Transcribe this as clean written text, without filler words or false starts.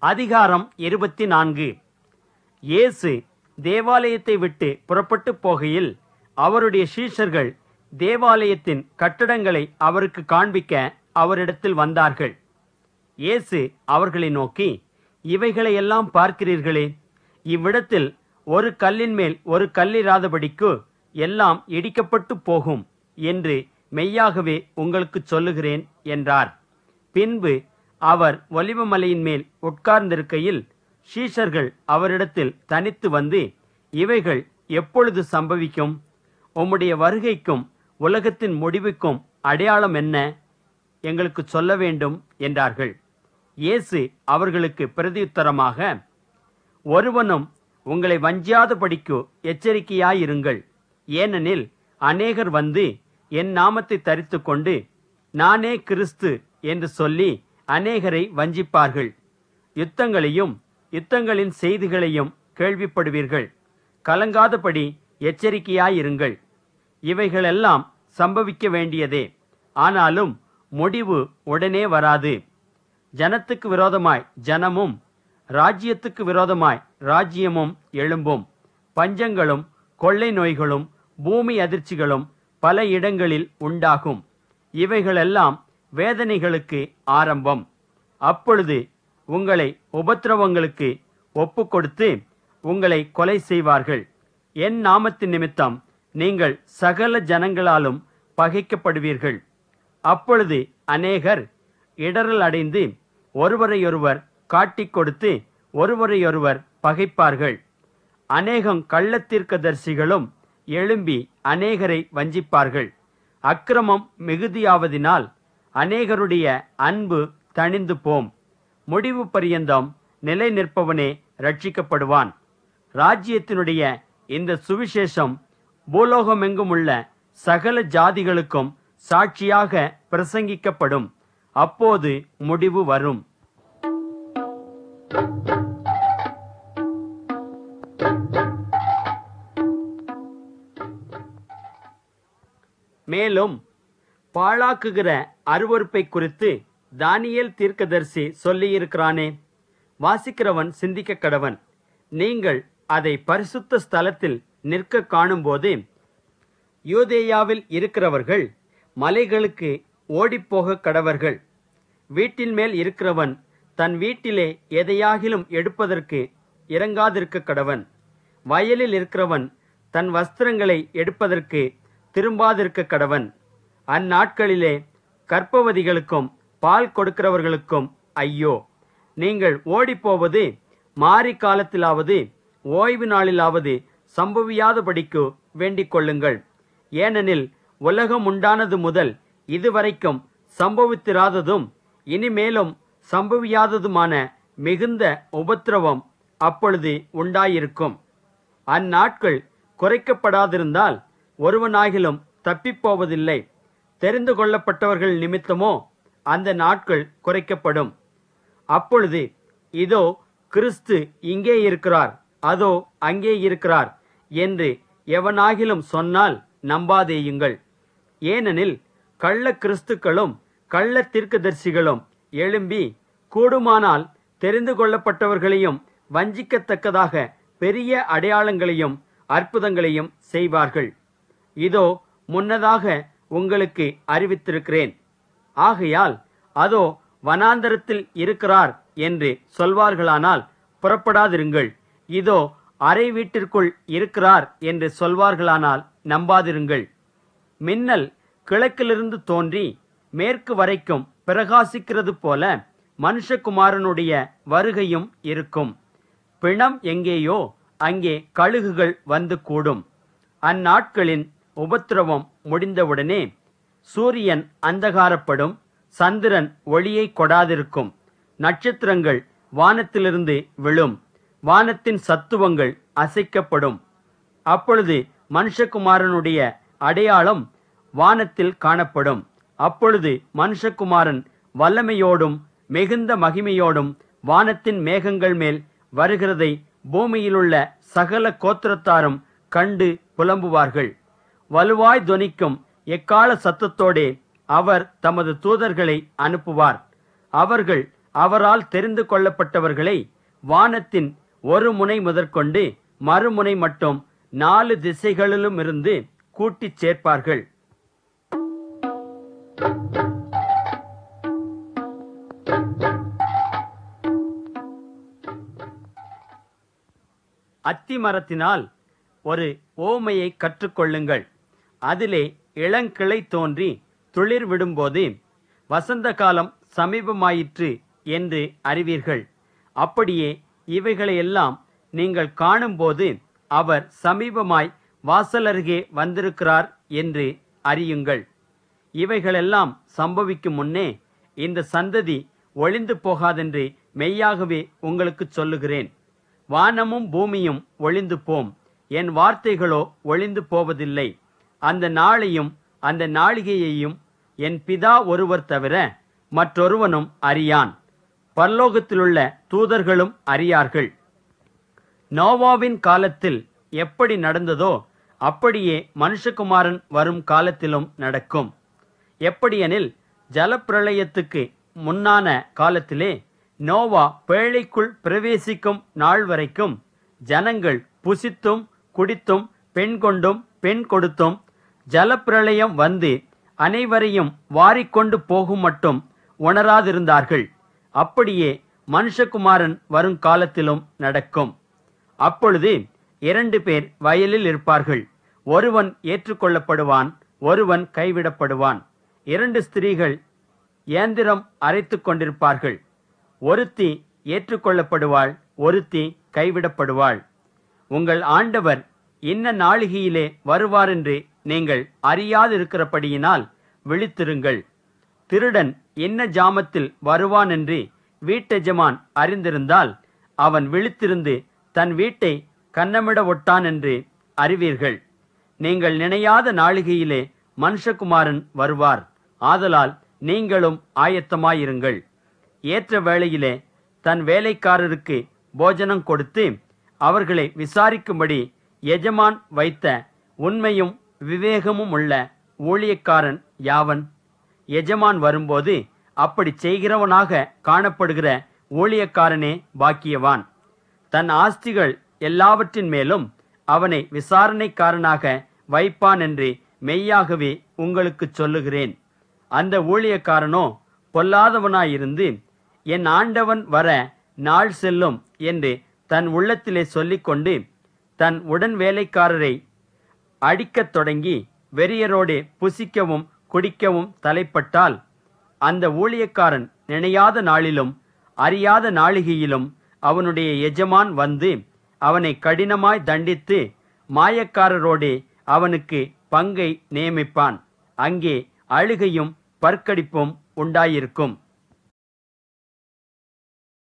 அதிகாரம் 24. இயேசு தேவாலயத்தை விட்டு புறப்பட்டு போகையில் அவருடைய சீஷர்கள் தேவாலயத்தின் கட்டடங்களை அவருக்கு காண்பிக்க அவரிடத்தில் வந்தார்கள். இயேசு அவர்களை நோக்கி, இவைகளையெல்லாம் பார்க்கிறீர்களே, இவ்விடத்தில் ஒரு கல்லின் மேல் ஒரு கல்லிராதபடிக்கு எல்லாம் இடிக்கப்பட்டு போகும் என்று மெய்யாகவே உங்களுக்கு சொல்லுகிறேன் என்றார். பின்பு அவர் ஒலிவமலையின் மேல் உட்கார்ந்திருக்கையில் சீஷர்கள் அவரிடத்தில் தனித்து வந்து, இவைகள் எப்பொழுது சம்பவிக்கும்? உம்முடைய வருகைக்கும் உலகத்தின் முடிவுக்கும் அடையாளம் என்ன? எங்களுக்கு சொல்ல வேண்டும் என்றார்கள். இயேசு அவர்களுக்கு பிரதியுத்தரமாக, ஒருவனும் உங்களை வஞ்சியாதபடிக்கு எச்சரிக்கையாயிருங்கள். ஏனெனில் அநேகர் வந்து என் நாமத்தை தரித்து கொண்டு நானே கிறிஸ்து என்று சொல்லி அநேகரை வஞ்சிப்பார்கள். யுத்தங்களையும் யுத்தங்களின் செய்திகளையும் கேள்விப்படுவீர்கள். கலங்காதபடி எச்சரிக்கையாயிருங்கள். இவைகளெல்லாம் சம்பவிக்க வேண்டியதே, ஆனாலும் முடிவு உடனே வராது. ஜனத்துக்கு விரோதமாய் ஜனமும் ராஜ்யத்துக்கு விரோதமாய் ராஜ்யமும் எழும்பும். பஞ்சங்களும் கொள்ளை நோய்களும் பூமி அதிர்ச்சிகளும் பல இடங்களில் உண்டாகும். இவைகளெல்லாம் வேதனைகளுக்கு ஆரம்பம். அப்பொழுது உங்களை உபத்திரவங்களுக்கு ஒப்பு கொடுத்து உங்களை கொலை செய்வார்கள். என் நாமத்தின் நிமித்தம் நீங்கள் சகல ஜனங்களாலும் பகைக்கப்படுவீர்கள். அப்பொழுது அநேகர் இடறல் அடைந்து ஒருவரையொருவர் காட்டிக் கொடுத்து ஒருவரையொருவர் பகைப்பார்கள். அநேகம் கள்ளத்தீர்க்கதரிசிகளும் எழும்பி அநேகரை வஞ்சிப்பார்கள். அக்கிரமம் மிகுதியாவதினால் அநேகருடைய அன்பு தணிந்து போம். முடிவு பரியந்தம் நிலை நிற்பவனே ரட்சிக்கப்படுவான். ராஜ்யத்தினுடைய இந்த சுவிசேஷம் பூலோகமெங்கும் உள்ள சகல ஜாதிகளுக்கும் சாட்சியாக பிரசங்கிக்கப்படும். அப்போது முடிவு வரும். மேலும் பாழாக்குகிற அருவருப்பை குறித்து தானியேல் தீர்க்கதரிசி சொல்லியிருக்கிறானே, வாசிக்கிறவன் சிந்திக்க கடவன். நீங்கள் அதை பரிசுத்த ஸ்தலத்தில் நிற்க காணும்போது யூதேயாவில் இருக்கிறவர்கள் மலைகளுக்கு ஓடிப்போக கடவர்கள். வீட்டின் மேல் இருக்கிறவன் தன் வீட்டிலே எதையாகிலும் எடுப்பதற்கு இறங்காதிருக்க கடவன். வயலில் இருக்கிறவன் தன் வஸ்திரங்களை எடுப்பதற்கு திரும்பாதிருக்க கடவன். அந்நாட்களிலே கர்ப்பவதிகளுக்கும் பால் கொடுக்கிறவர்களுக்கும் ஐயோ! நீங்கள் ஓடிப்போவது மாரி காலத்திலாவது ஓய்வு நாளிலாவது சம்பவியாதபடிக்கு வேண்டிக் கொள்ளுங்கள். ஏனெனில் உலகம் உண்டானது முதல் இதுவரைக்கும் சம்பவித்திராததும் இனிமேலும் சம்பவியாததுமான மிகுந்த உபத்திரவம் அப்பொழுது உண்டாயிருக்கும். அந்நாட்கள் குறைக்கப்படாதிருந்தால் ஒருவனாகிலும் தப்பிப்போவதில்லை. தெரிந்து கொள்ளப்பட்டவர்கள் நிமித்தமோ அந்த நாட்கள் குறைக்கப்படும். அப்பொழுது இதோ கிறிஸ்து இங்கே இருக்கிறார், அதோ அங்கே இருக்கிறார் என்று எவனாகிலும் சொன்னால் நம்பாதேயுங்கள். ஏனெனில் கள்ள கிறிஸ்துக்களும் கள்ள தீர்க்கதரிசிகளும் எழும்பி கூடுமானால் தெரிந்து கொள்ளப்பட்டவர்களையும் வஞ்சிக்கத்தக்கதாக பெரிய அடையாளங்களையும் அற்புதங்களையும் செய்வார்கள். இதோ முன்னதாக உங்களுக்கு அறிவித்திருக்கிறேன். ஆகையால் அதோ வனாந்தரத்தில் இருக்கிறார் என்று சொல்வார்களானால் புறப்படாதிருங்கள். இதோ அறை வீட்டிற்குள் இருக்கிறார் என்று சொல்வார்களானால் நம்பாதிருங்கள். மின்னல் கிழக்கிலிருந்து தோன்றி மேற்கு வரைக்கும் பிரகாசிக்கிறது போல மனுஷகுமாரனுடைய வருகையும் இருக்கும். பிணம் எங்கேயோ அங்கே கழுகுகள் வந்து கூடும். அந்நாட்களின் உபத்திரவம் முடிந்தவுடனே சூரியன் அந்தகாரப்படும், சந்திரன் ஒளியை கொடாதிருக்கும், நட்சத்திரங்கள் வானத்திலிருந்து விழும், வானத்தின் சத்துவங்கள் அசைக்கப்படும். அப்பொழுது மனுஷகுமாரனுடைய அடையாளம் வானத்தில் காணப்படும். அப்பொழுது மனுஷகுமாரன் வல்லமையோடும் மிகுந்த மகிமையோடும் வானத்தின் மேகங்கள் மேல் வருகிறதை பூமியிலுள்ள சகல கோத்திரத்தாரும் கண்டு புலம்புவார்கள். வலுவாய் தொனிக்கும் எக்கால சத்தத்தோடே அவர் தமது தூதர்களை அனுப்புவார். அவர்கள் அவரால் தெரிந்து கொள்ளப்பட்டவர்களை வானத்தின் ஒரு முனை முதற்கொண்டு மறுமுனை மட்டும் 4 திசைகளிலுமிருந்து கூட்டிச் சேர்ப்பார்கள். அத்திமரத்தினால் ஒரு ஓமையை கற்றுக்கொள்ளுங்கள். அதிலே இளங்கிளை தோன்றி துளிர் விடும்போது வசந்த காலம் சமீபமாயிற்று என்று அறிவீர்கள். அப்படியே இவைகளையெல்லாம் நீங்கள் காணும்போது அவர் சமீபமாய் வாசலருகே வந்திருக்கிறார் என்று அறியுங்கள். இவைகளெல்லாம் சம்பவிக்கும் முன்னே இந்த சந்ததி ஒளிந்து போகாதென்று மெய்யாகவே உங்களுக்கு சொல்லுகிறேன். வானமும் பூமியும் ஒளிந்து போம், என் வார்த்தைகளோ ஒளிந்து போவதில்லை. அந்த நாளையும் அந்த நாளிகையையும் என் பிதா ஒருவர் தவிர மற்றொருவனும் அறியான், பரலோகத்திலுள்ள தூதர்களும் அறியார்கள். நோவாவின் காலத்தில் எப்படி நடந்ததோ அப்படியே மனுஷகுமாரன் வரும் காலத்திலும் நடக்கும். எப்படியெனில் ஜலப்பிரளயத்துக்கு முன்னான காலத்திலே நோவா பேழைக்குள் பிரவேசிக்கும் நாள் வரைக்கும் ஜனங்கள் புசித்தும் குடித்தும் பெண் கொண்டும் பெண் கொடுத்தும் ஜலப்பிரளயம் வந்து அனைவரையும் வாரிக்கொண்டு போகும் மட்டும் உணராதிருந்தார்கள். அப்படியே மனுஷகுமாரன் வரும் காலத்திலும் நடக்கும். அப்பொழுது 2 பேர் வயலில் இருப்பார்கள், ஒருவன் ஏற்றுக்கொள்ளப்படுவான், ஒருவன் கைவிடப்படுவான். 2 ஸ்திரீகள் இயந்திரம் அரைத்து கொண்டிருப்பார்கள், ஒருத்தி ஏற்றுக்கொள்ளப்படுவாள், ஒருத்தி கைவிடப்படுவாள். உங்கள் ஆண்டவர் இன்ன நாளிகையிலே வருவாரென்று நீங்கள் அறியாதிருக்கிறபடியினால் விழித்திருங்கள். திருடன் என்ன ஜாமத்தில் வருவான் என்று வீட்டெஜமான் அறிந்திருந்தால் அவன் விழித்திருந்து தன் வீட்டை கன்னமிட ஒட்டான் என்று அறிவீர்கள். நீங்கள் நினையாத நாளிகையிலே மனுஷகுமாரன் வருவார். ஆதலால் நீங்களும் ஆயத்தமாயிருங்கள். ஏற்ற வேளையிலே தன் வேலைக்காரருக்கு போஜனம் கொடுத்து அவர்களை விசாரிக்கும்படி எஜமான் வைத்த உண்மையும் விவேகமும் உள்ள ஊழியக்காரன் யாவன்? எஜமான் வரும்போது அப்படி செய்கிறவனாக காணப்படுகிற ஊழியக்காரனே பாக்கியவான். தன் ஆஸ்திகள் எல்லாவற்றின் மேலும் அவனை விசாரணைக்காரனாக வைப்பான் என்று மெய்யாகவே உங்களுக்கு சொல்லுகிறேன். அந்த ஊழியக்காரனோ பொல்லாதவனாயிருந்து என் ஆண்டவன் வர நாள் செல்லும் என்று தன் உள்ளத்திலே சொல்லிக்கொண்டு தன் உடன் வேலைக்காரரை அடிக்கத் தொடங்கி வெறியரோடே புசிக்கவும் குடிக்கவும் தலைப்பட்டால் அந்த ஊழியக்காரன் நினையாத நாளிலும் அறியாத நாளிகையிலும் அவனுடைய எஜமான் வந்து அவனை கடினமாய் தண்டித்து மாயக்காரரோடே அவனுக்கு பங்கை நியமிப்பான். அங்கே அழுகையும் பற்கடிப்பும் உண்டாயிருக்கும்.